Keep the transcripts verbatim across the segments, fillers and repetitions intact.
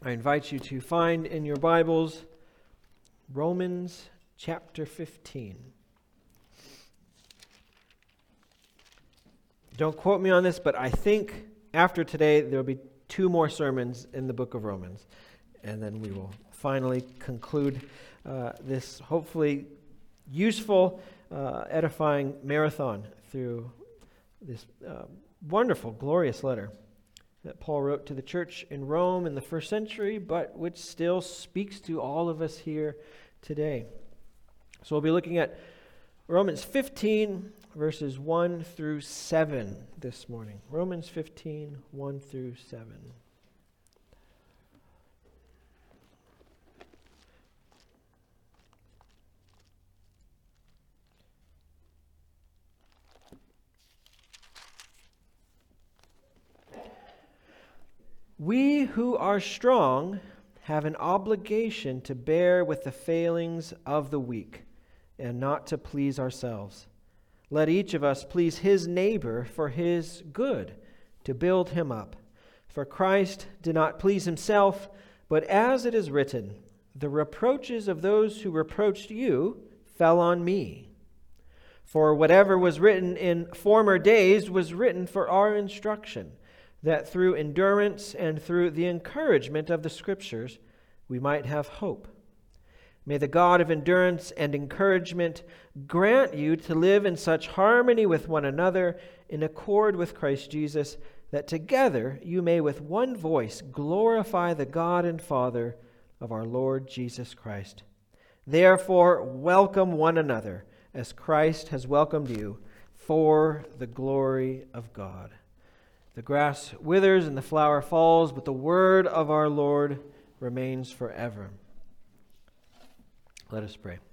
I invite you to find in your Bibles Romans chapter fifteen. Don't quote me on this, but I think after today there will be two more sermons in the book of Romans, and then we will finally conclude uh, this hopefully useful, uh, edifying marathon through this uh, wonderful, glorious letter that Paul wrote to the church in Rome in the first century, but which still speaks to all of us here today. So we'll be looking at Romans fifteen, verses one through seven this morning. Romans fifteen, one through seven. We who are strong have an obligation to bear with the failings of the weak and not to please ourselves. Let each of us please his neighbor for his good, to build him up. For Christ did not please himself, but as it is written, the reproaches of those who reproached you fell on me. For whatever was written in former days was written for our instruction, that through endurance and through the encouragement of the Scriptures we might have hope. May the God of endurance and encouragement grant you to live in such harmony with one another in accord with Christ Jesus, that together you may with one voice glorify the God and Father of our Lord Jesus Christ. Therefore, welcome one another as Christ has welcomed you for the glory of God. The grass withers and the flower falls, but the word of our Lord remains forever. Let us pray.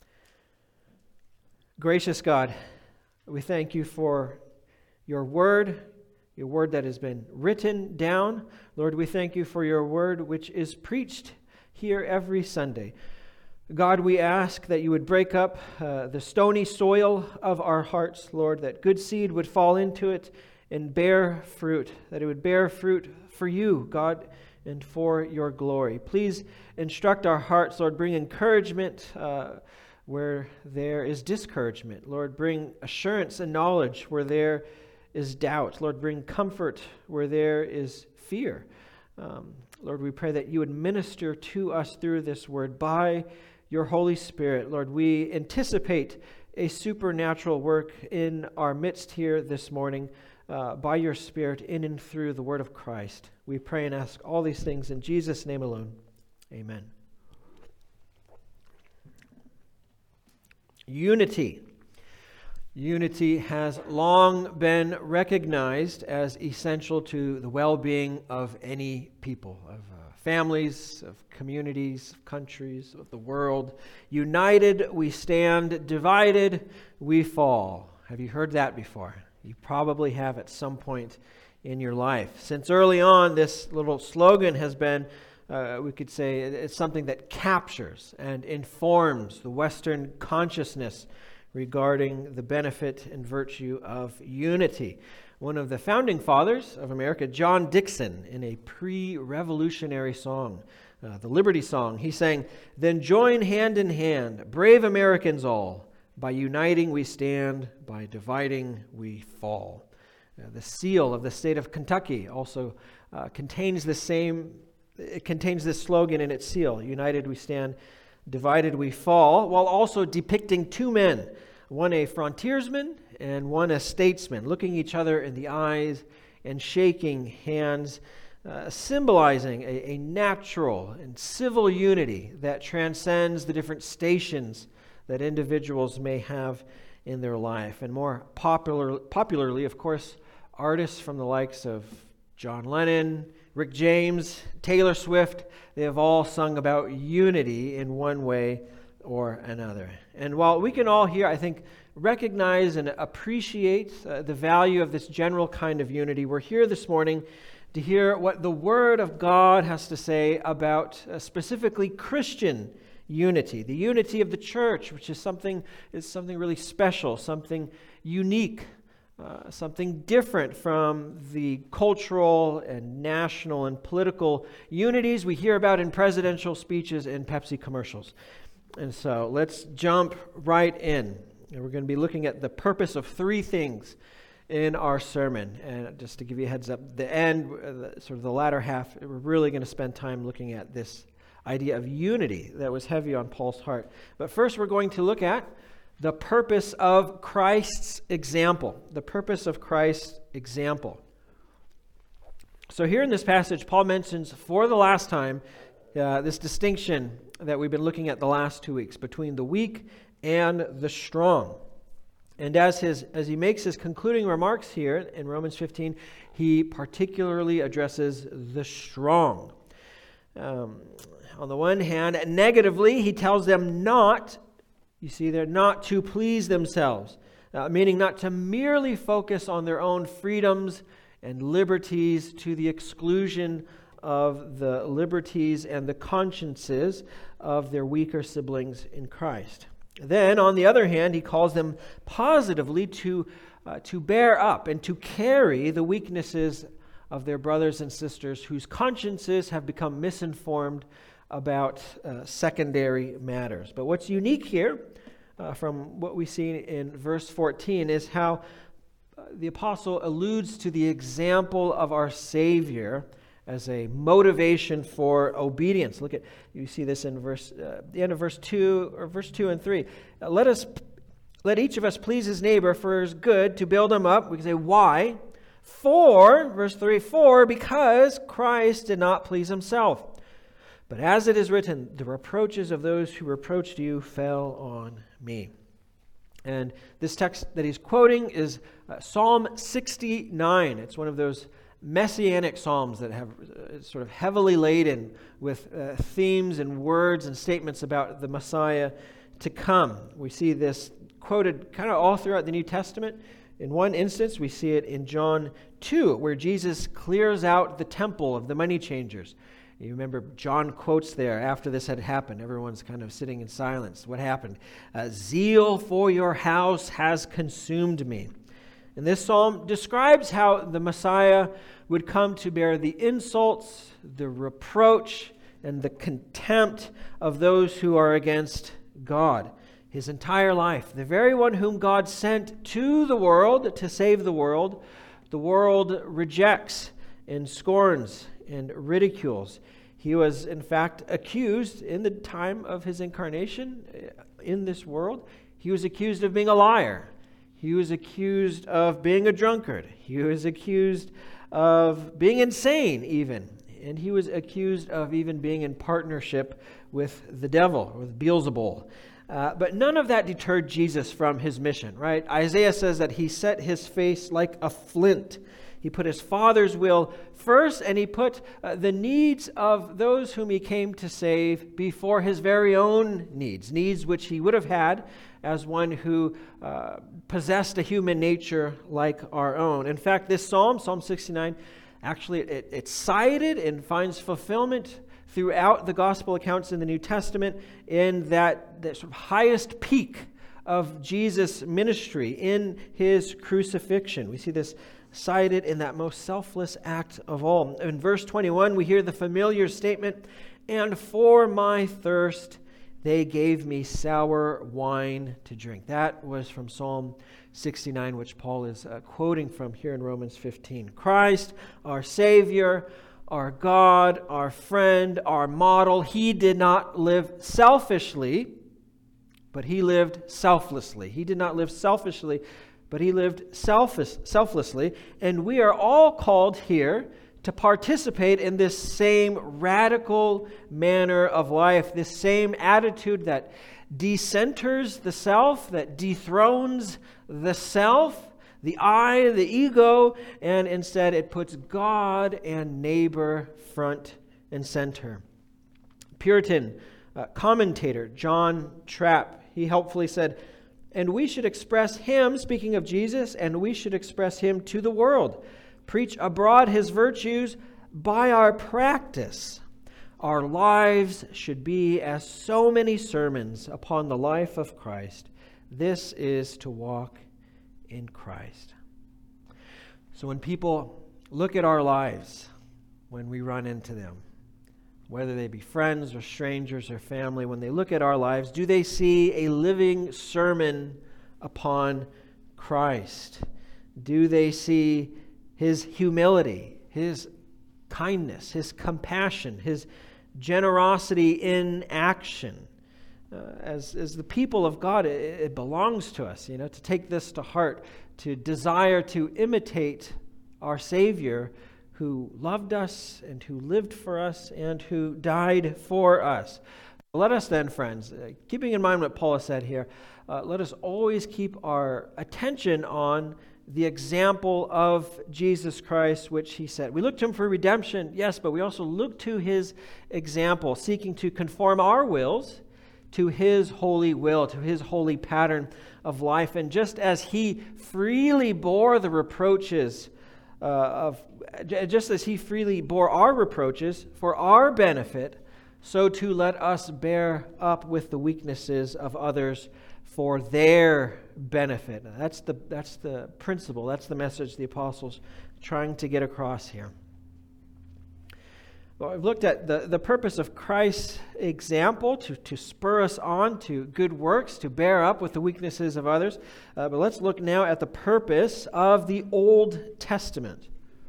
Gracious God, we thank you for your word, your word that has been written down. Lord, we thank you for your word which is preached here every Sunday. God, we ask that you would break up uh, the stony soil of our hearts, Lord, that good seed would fall into it and bear fruit, that it would bear fruit for you, God, and for your glory. Please instruct our hearts, Lord. Bring encouragement uh, where there is discouragement. Lord, bring assurance and knowledge where there is doubt. Lord, bring comfort where there is fear. Um, Lord, we pray that you would minister to us through this word by your Holy Spirit. Lord, we anticipate a supernatural work in our midst here this morning. Uh, by your Spirit in and through the word of Christ. We pray and ask all these things in Jesus' name alone. Amen. Unity. Unity has long been recognized as essential to the well-being of any people, of uh, families, of communities, of countries, of the world. United we stand, divided we fall. Have you heard that before? You probably have at some point in your life. Since early on, this little slogan has been, uh, we could say, it's something that captures and informs the Western consciousness regarding the benefit and virtue of unity. One of the founding fathers of America, John Dixon, in a pre-revolutionary song, uh, the Liberty Song, he sang, "Then join hand in hand, brave Americans all. By uniting we stand, by dividing we fall." Uh, the seal of the state of Kentucky also uh, contains the same, it contains this slogan in its seal, "United we stand, divided we fall," while also depicting two men, one a frontiersman and one a statesman, looking each other in the eyes and shaking hands, uh, symbolizing a, a natural and civil unity that transcends the different stations that individuals may have in their life. And more popular, popularly, of course, artists from the likes of John Lennon, Rick James, Taylor Swift, they have all sung about unity in one way or another. And while we can all here, I think, recognize and appreciate uh, the value of this general kind of unity, we're here this morning to hear what the Word of God has to say about uh, specifically Christian unity, the unity of the church, which is something is something really special, something unique uh, something different from the cultural and national and political unities we hear about in presidential speeches and Pepsi commercials. And so let's jump right in. And we're going to be looking at the purpose of three things in our sermon. And just to give you a heads up, the end, uh, sort of the latter half, we're really going to spend time looking at this idea of unity that was heavy on Paul's heart. But first we're going to look at the purpose of Christ's example. The purpose of Christ's example. So here in this passage, Paul mentions for the last time uh, this distinction that we've been looking at the last two weeks between the weak and the strong. And as his as he makes his concluding remarks here in Romans fifteen, he particularly addresses the strong. Um, on the one hand, negatively, he tells them not, you see, they're not to please themselves, uh, meaning not to merely focus on their own freedoms and liberties to the exclusion of the liberties and the consciences of their weaker siblings in Christ. Then, on the other hand, he calls them positively to, uh, to bear up and to carry the weaknesses of their brothers and sisters whose consciences have become misinformed about uh, secondary matters. But what's unique here uh, from what we see in verse fourteen is how uh, the apostle alludes to the example of our Savior as a motivation for obedience. Look at, you see this in verse, uh, the end of verse two, or verse two and three. Uh, let us, let each of us please his neighbor for his good, to build him up. We can say, why? For, verse three, for, because Christ did not please himself. But as it is written, the reproaches of those who reproached you fell on me. And this text that he's quoting is uh, Psalm sixty-nine. It's one of those messianic psalms that have uh, sort of heavily laden with uh, themes and words and statements about the Messiah to come. We see this quoted kind of all throughout the New Testament. In one instance, we see it in John two, where Jesus clears out the temple of the money changers. You remember John quotes there after this had happened. Everyone's kind of sitting in silence. What happened? Uh, Zeal for your house has consumed me. And this psalm describes how the Messiah would come to bear the insults, the reproach, and the contempt of those who are against God. His entire life, the very one whom God sent to the world to save the world, the world rejects and scorns and ridicules. He was, in fact, accused in the time of his incarnation in this world. He was accused of being a liar. He was accused of being a drunkard. He was accused of being insane, even. And he was accused of even being in partnership with the devil, with Beelzebul. Uh, but none of that deterred Jesus from his mission, right? Isaiah says that he set his face like a flint. He put his Father's will first, and he put uh, the needs of those whom he came to save before his very own needs, needs which he would have had as one who uh, possessed a human nature like our own. In fact, this psalm, Psalm sixty-nine, actually it, it's cited and finds fulfillment throughout the gospel accounts in the New Testament in that, that sort of highest peak of Jesus' ministry in his crucifixion. We see this cited in that most selfless act of all. In verse twenty-one, we hear the familiar statement, "And for my thirst they gave me sour wine to drink." That was from Psalm sixty-nine, which Paul is uh, quoting from here in Romans fifteen. Christ, our Savior, our God, our friend, our model, he did not live selfishly, but he lived selflessly. He did not live selfishly, but he lived selfish, selflessly. And we are all called here to participate in this same radical manner of life, this same attitude that decenters the self, that dethrones the self, the I, the ego, and instead it puts God and neighbor front and center. Puritan uh, commentator John Trapp, he helpfully said, "And we should express him," speaking of Jesus, "and we should express him to the world, preach abroad his virtues by our practice. Our lives should be as so many sermons upon the life of Christ. This is to walk in Christ." So when people look at our lives, when we run into them, whether they be friends or strangers or family, when they look at our lives, do they see a living sermon upon Christ? Do they see his humility, his kindness, his compassion, his generosity in action? Uh, as, as the people of God, it, it belongs to us, you know, to take this to heart, to desire to imitate our Savior who loved us and who lived for us and who died for us. Let us then, friends, uh, keeping in mind what Paul has said here, uh, let us always keep our attention on the example of Jesus Christ, which he said. We look to him for redemption, yes, but we also look to his example, seeking to conform our wills to his holy will, to his holy pattern of life. And just as he freely bore the reproaches uh, of, just as he freely bore our reproaches for our benefit, so too let us bear up with the weaknesses of others for their benefit. That's the that's the principle. That's the message the apostles trying to get across here. Well, I've looked at the, the purpose of Christ's example to, to spur us on to good works, to bear up with the weaknesses of others. Uh, but let's look now at the purpose of the Old Testament.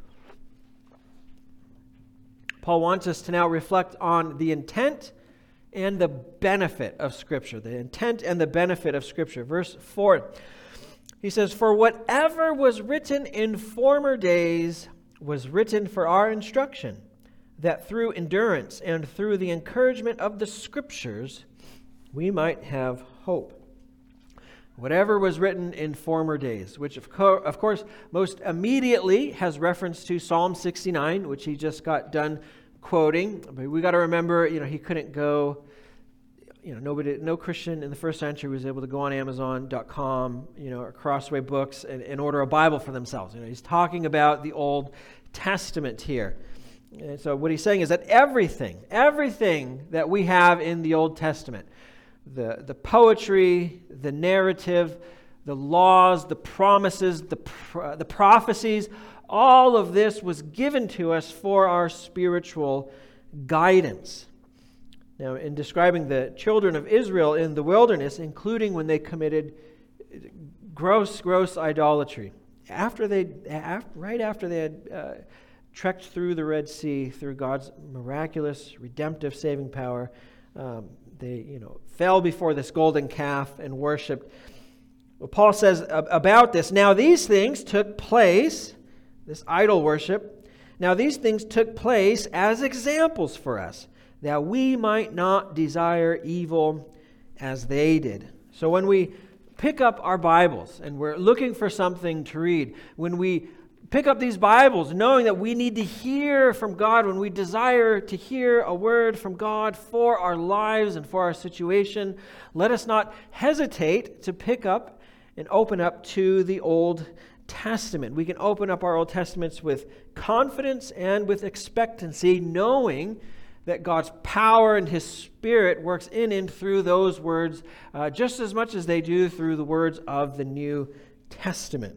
Paul wants us to now reflect on the intent and the benefit of Scripture. The intent and the benefit of Scripture. Verse four, he says, "For whatever was written in former days was written for our instruction, that through endurance and through the encouragement of the Scriptures we might have hope." Whatever was written in former days, which of, co- of course most immediately has reference to Psalm sixty-nine, which he just got done quoting. But we got to remember, you know, he couldn't go, you know, nobody, no Christian in the first century was able to go on Amazon dot com, you know, or Crossway Books and, and order a Bible for themselves. You know, he's talking about the Old Testament here. And so what he's saying is that everything, everything that we have in the Old Testament, the, the poetry, the narrative, the laws, the promises, the, pro- the prophecies, all of this was given to us for our spiritual guidance. Now, in describing the children of Israel in the wilderness, including when they committed gross, gross idolatry, after they, after, right after they had uh, trekked through the Red Sea through God's miraculous, redemptive, saving power, um, they, you know, fell before this golden calf and worshipped. Well, Paul says about this, now these things took place, this idol worship, now these things took place as examples for us, that we might not desire evil as they did. So when we pick up our Bibles and we're looking for something to read, when we pick up these Bibles knowing that we need to hear from God, when we desire to hear a word from God for our lives and for our situation, let us not hesitate to pick up and open up to the Old Testament. We can open up our Old Testaments with confidence and with expectancy, knowing that God's power and His Spirit works in and through those words uh, just as much as they do through the words of the New Testament.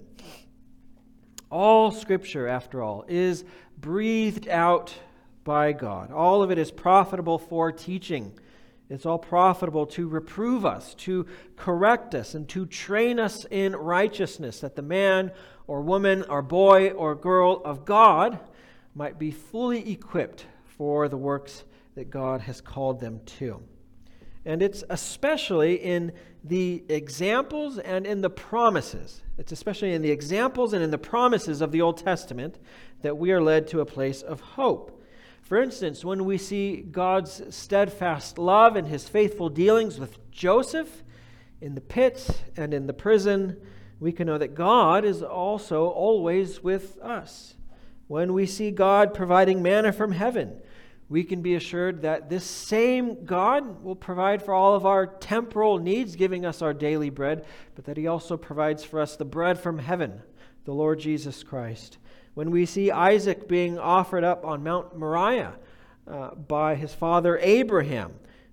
All Scripture, after all, is breathed out by God. All of it is profitable for teaching. It's all profitable to reprove us, to correct us, and to train us in righteousness, that the man or woman or boy or girl of God might be fully equipped for the works that God has called them to. And it's especially in the examples and in the promises. It's especially in the examples and in the promises of the Old Testament that we are led to a place of hope. For instance, when we see God's steadfast love and His faithful dealings with Joseph in the pit and in the prison, we can know that God is also always with us. When we see God providing manna from heaven, we can be assured that this same God will provide for all of our temporal needs, giving us our daily bread, but that He also provides for us the bread from heaven, the Lord Jesus Christ. When we see Isaac being offered up on Mount Moriah uh, by his father Abraham,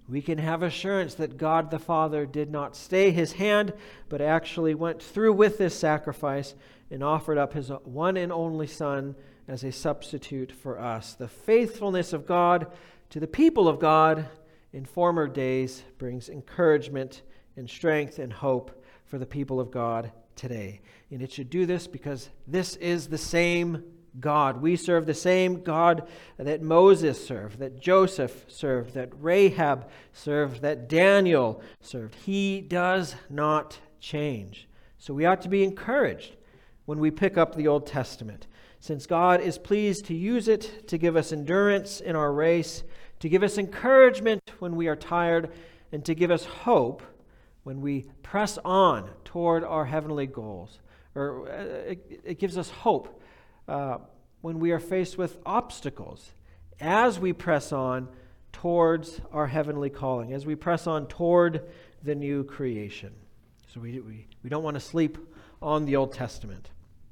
We can have assurance that God the Father did not stay his hand, but actually went through with this sacrifice and offered up his one and only Son as a substitute for us. The faithfulness of God to the people of God in former days brings encouragement and strength and hope for the people of God today. And it should do this because this is the same God. We serve the same God that Moses served, that Joseph served, that Rahab served, that Daniel served. He does not change. So we ought to be encouraged when we pick up the Old Testament, since God is pleased to use it to give us endurance in our race, to give us encouragement when we are tired, and to give us hope when we press on toward our heavenly goals. Or uh, it, it gives us hope uh, when we are faced with obstacles as we press on towards our heavenly calling, as we press on toward the new creation. So we, we, we don't want to sleep on the Old Testament.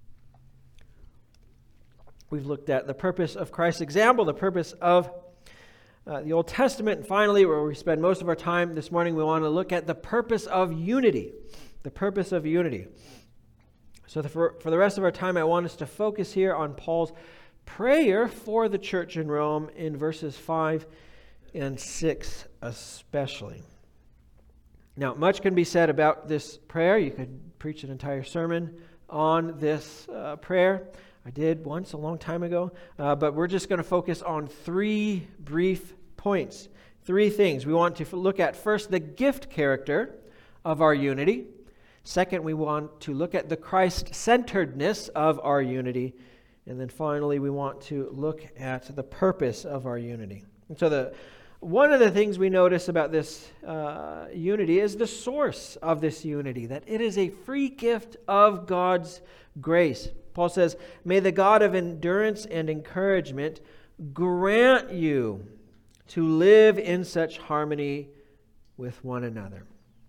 We've looked at the purpose of Christ's example, the purpose of Uh, the Old Testament, and finally, where we spend most of our time this morning, we want to look at the purpose of unity. The purpose of unity. So the, for, for the rest of our time, I want us to focus here on Paul's prayer for the church in Rome in verses five and six especially. Now, much can be said about this prayer. You could preach an entire sermon on this uh, prayer. I did once a long time ago, uh, but we're just going to focus on three brief points, three things. We want to f- look at first the gift character of our unity. Second, we want to look at the Christ-centeredness of our unity. And then finally, we want to look at the purpose of our unity. And so the one of the things we notice about this uh, unity is the source of this unity, that it is a free gift of God's grace. Paul says, "May the God of endurance and encouragement grant you to live in such harmony with one another."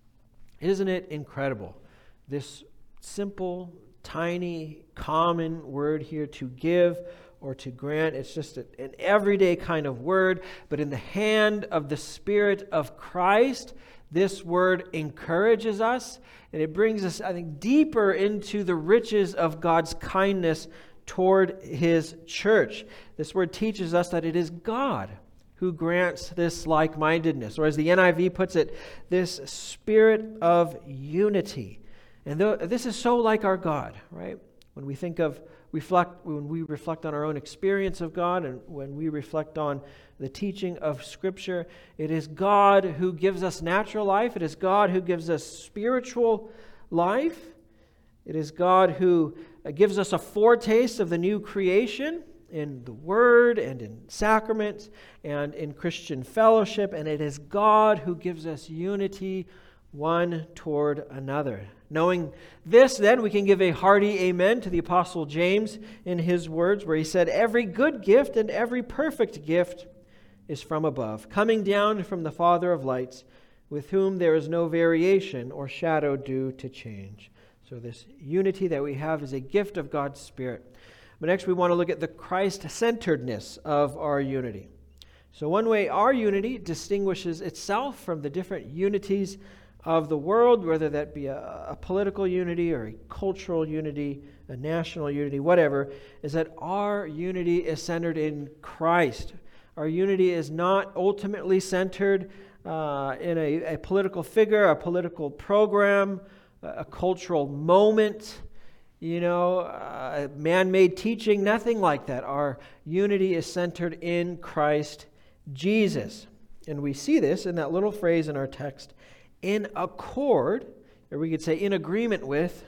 Isn't it incredible? This simple, tiny, common word here, to give or to grant. It's just a, an everyday kind of word, but in the hand of the Spirit of Christ, this word encourages us, and it brings us, I think, deeper into the riches of God's kindness toward His church. This word teaches us that it is God who grants this like-mindedness, or as the N I V puts it, this spirit of unity. And th- this is so like our God, right? When we think of reflect, when we reflect on our own experience of God, and when we reflect on the teaching of Scripture, it is God who gives us natural life. It is God who gives us spiritual life. It is God who gives us a foretaste of the new creation in the Word and in sacraments and in Christian fellowship. And it is God who gives us unity one toward another. Knowing this, then, we can give a hearty amen to the Apostle James in his words, where he said, "Every good gift and every perfect gift is from above, coming down from the Father of lights, with whom there is no variation or shadow due to change." So this unity that we have is a gift of God's Spirit. But next we want to look at the Christ-centeredness of our unity. So one way our unity distinguishes itself from the different unities of the world, whether that be a, a political unity or a cultural unity, a national unity, whatever, is that our unity is centered in Christ. Our unity is not ultimately centered uh, in a, a political figure, a political program, a, a cultural moment, you know, uh, man-made teaching, nothing like that. Our unity is centered in Christ Jesus. And we see this in that little phrase in our text, in accord, or we could say in agreement with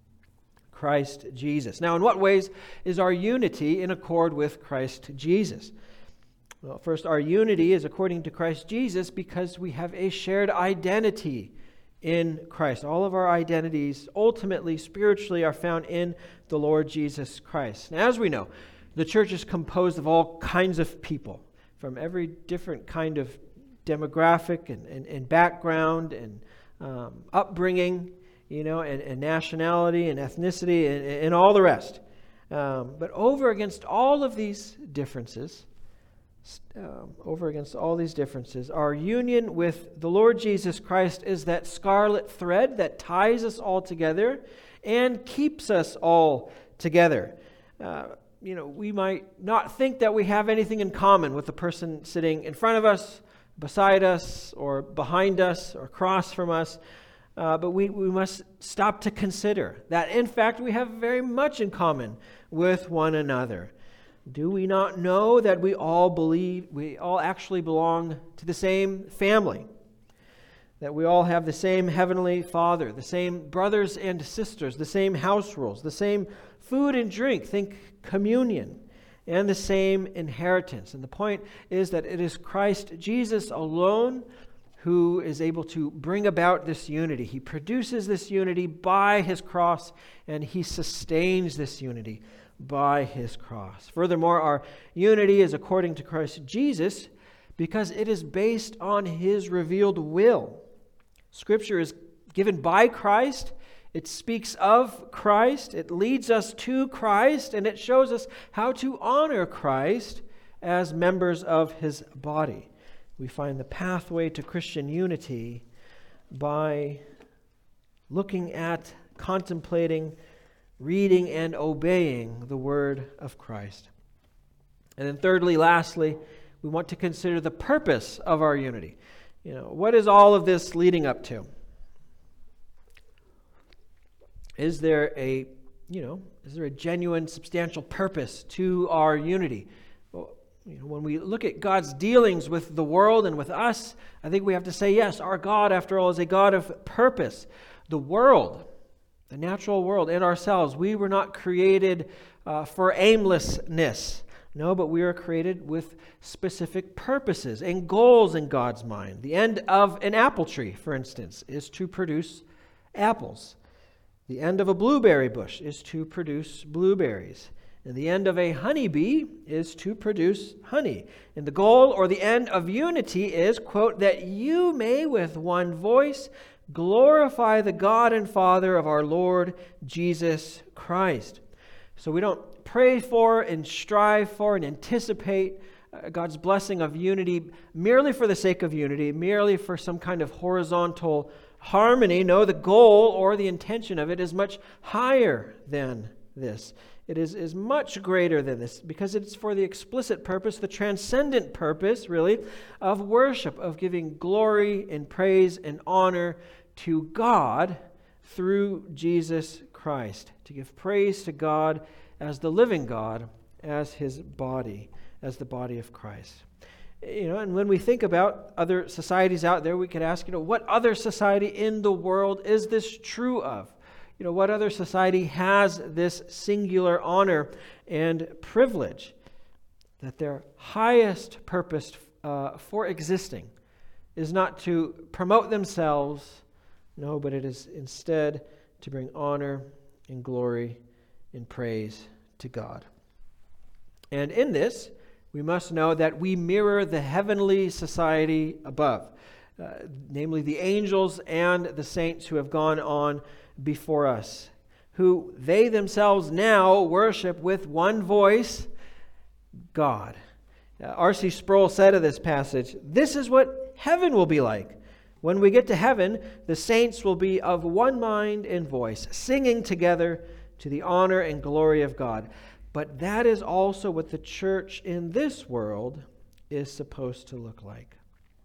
Christ Jesus. Now, in what ways is our unity in accord with Christ Jesus? Well, first, our unity is according to Christ Jesus because we have a shared identity in Christ. All of our identities, ultimately, spiritually, are found in the Lord Jesus Christ. Now, as we know, the church is composed of all kinds of people, from every different kind of demographic and, and, and background and um, upbringing, you know, and, and nationality and ethnicity and, and all the rest. Um, but over against all of these differences um, over against all these differences. Our union with the Lord Jesus Christ is that scarlet thread that ties us all together and keeps us all together. Uh, you know, we might not think that we have anything in common with the person sitting in front of us, beside us, or behind us, or across from us. Uh, but we, we must stop to consider that, in fact, we have very much in common with one another. Do we not know that we all believe, we all actually belong to the same family? That we all have the same heavenly Father, the same brothers and sisters, the same house rules, the same food and drink, think communion, and the same inheritance. And the point is that it is Christ Jesus alone who is able to bring about this unity. He produces this unity by his cross, and he sustains this unity by his cross. Furthermore, our unity is according to Christ Jesus because it is based on his revealed will. Scripture is given by Christ. It speaks of Christ. It leads us to Christ, and it shows us how to honor Christ as members of his body. We find the pathway to Christian unity by looking at, contemplating, reading, and obeying the word of Christ. And then thirdly, lastly, we want to consider the purpose of our unity. You know, what is all of this leading up to? Is there a, you know, is there a genuine, substantial purpose to our unity? Well, you know, when we look at God's dealings with the world and with us, I think we have to say, yes, our God, after all, is a God of purpose. The world, the natural world, and ourselves, we were not created uh, for aimlessness. No, but we are created with specific purposes and goals in God's mind. The end of an apple tree, for instance, is to produce apples. The end of a blueberry bush is to produce blueberries. And the end of a honeybee is to produce honey. And the goal or the end of unity is, quote, that you may with one voice glorify the God and Father of our Lord Jesus Christ. So we don't pray for and strive for and anticipate uh, God's blessing of unity merely for the sake of unity, merely for some kind of horizontal harmony. No, the goal or the intention of it is much higher than this. It is, is much greater than this because it's for the explicit purpose, the transcendent purpose, really, of worship, of giving glory and praise and honor to God through Jesus Christ. To give praise to God as the living God, as his body, as the body of Christ. You know, and when we think about other societies out there, we could ask, you know, what other society in the world is this true of? You know, what other society has this singular honor and privilege that their highest purpose uh, for existing is not to promote themselves, no, but it is instead to bring honor and glory and praise to God. And in this, we must know that we mirror the heavenly society above, uh, namely the angels and the saints who have gone on before us, who they themselves now worship with one voice, God. Uh, R C Sproul said of this passage, "This is what heaven will be like. When we get to heaven, the saints will be of one mind and voice, singing together to the honor and glory of God." But that is also what the church in this world is supposed to look like.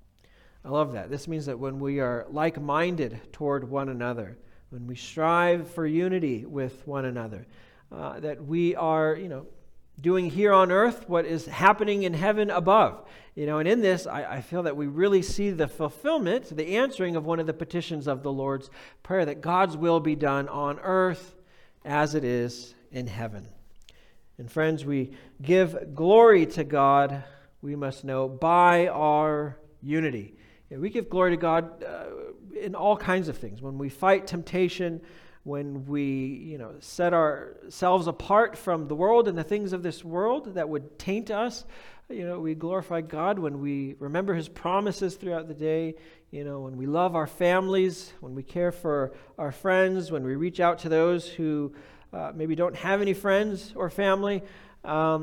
I love that. This means that when we are like-minded toward one another, when we strive for unity with one another, uh, that we are, you know, doing here on earth what is happening in heaven above. You know, and in this, I, I feel that we really see the fulfillment, the answering of one of the petitions of the Lord's Prayer, that God's will be done on earth as it is in heaven. And friends, we give glory to God, we must know, by our unity. You know, we give glory to God uh, in all kinds of things. When we fight temptation, when we, you know, set ourselves apart from the world and the things of this world that would taint us, you know, we glorify God when we remember his promises throughout the day, you know, when we love our families, when we care for our friends, when we reach out to those who uh, maybe don't have any friends or family. Um,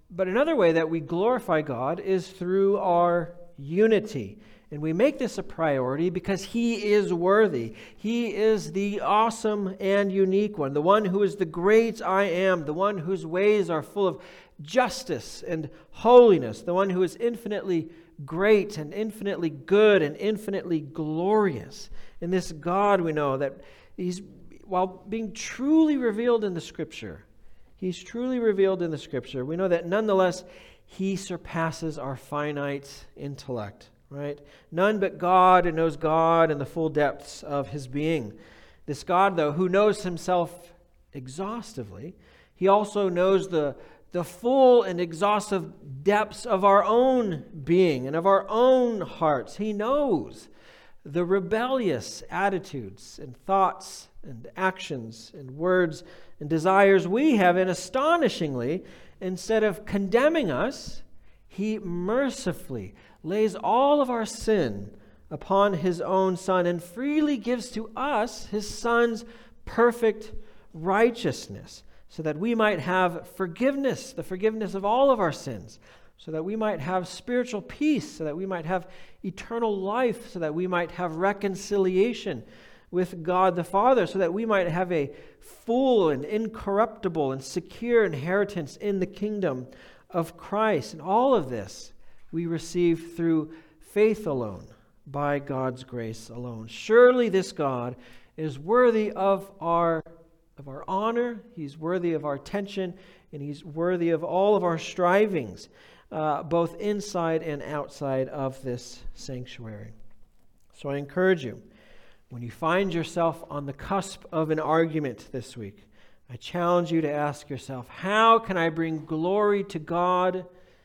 But another way that we glorify God is through our unity. And we make this a priority because He is worthy. He is the awesome and unique one, the one who is the great I am, the one whose ways are full of justice and holiness, the one who is infinitely great and infinitely good and infinitely glorious. And this God, we know that He's, while being truly revealed in the Scripture, He's truly revealed in the Scripture, we know that nonetheless He surpasses our finite intellect. Right? None but God knows God and the full depths of His being. This God, though, who knows Himself exhaustively, He also knows the, the full and exhaustive depths of our own being and of our own hearts. He knows the rebellious attitudes and thoughts and actions and words and desires we have, and astonishingly, instead of condemning us, He mercifully lays all of our sin upon His own Son and freely gives to us His Son's perfect righteousness, so that we might have forgiveness, the forgiveness of all of our sins, so that we might have spiritual peace, so that we might have eternal life, so that we might have reconciliation with God the Father, so that we might have a full and incorruptible and secure inheritance in the kingdom of Christ. And all of this we receive through faith alone, by God's grace alone. Surely this God is worthy of our, of our honor, He's worthy of our attention, and He's worthy of all of our strivings, uh, both inside and outside of this sanctuary. So I encourage you, when you find yourself on the cusp of an argument this week, I challenge you to ask yourself, how can I bring glory to God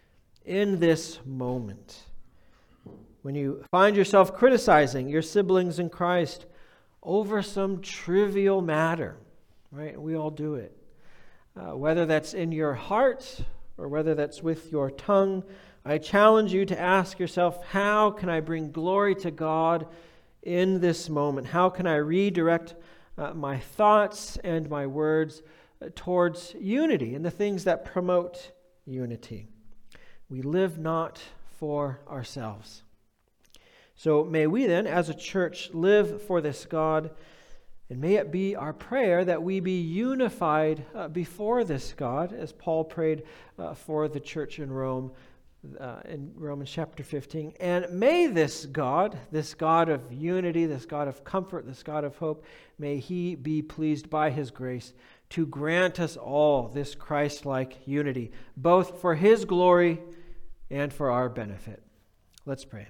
in this moment? When you find yourself criticizing your siblings in Christ over some trivial matter, right? We all do it. Uh, whether that's in your heart or whether that's with your tongue, I challenge you to ask yourself, how can I bring glory to God in this moment? How can I redirect uh, my thoughts and my words uh, towards unity and the things that promote unity? We live not for ourselves. So may we then, as a church, live for this God, and may it be our prayer that we be unified uh, before this God, as Paul prayed uh, for the church in Rome, uh, in Romans chapter fifteen. And may this God, this God of unity, this God of comfort, this God of hope, may He be pleased by His grace to grant us all this Christ-like unity, both for His glory and for our benefit. Let's pray.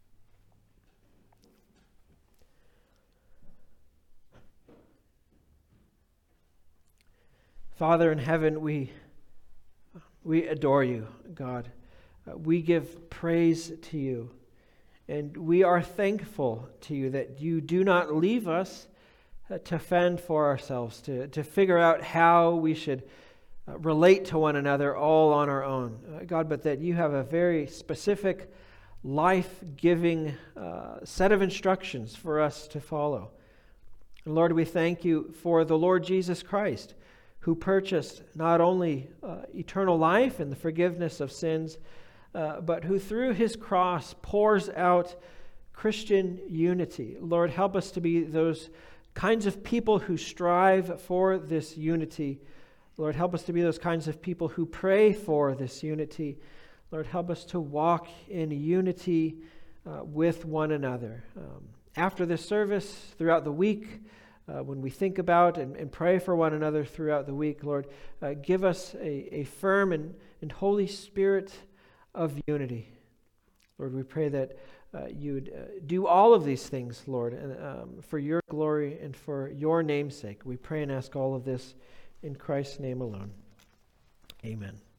Father in heaven, we, we adore You, God. Uh, we give praise to You, and we are thankful to You that You do not leave us uh, to fend for ourselves, to, to figure out how we should uh, relate to one another all on our own. Uh, God, but that You have a very specific, life-giving uh, set of instructions for us to follow. And Lord, we thank You for the Lord Jesus Christ, who purchased not only uh, eternal life and the forgiveness of sins, uh, but who through His cross pours out Christian unity. Lord, help us to be those kinds of people who strive for this unity. Lord, help us to be those kinds of people who pray for this unity. Lord, help us to walk in unity uh, with one another. Um, after this service, throughout the week, Uh, when we think about and, and pray for one another throughout the week, Lord, uh, give us a, a firm and, and Holy Spirit of unity. Lord, we pray that uh, You'd uh, do all of these things, Lord, and, um, for Your glory and for Your name's sake. We pray and ask all of this in Christ's name alone. Amen.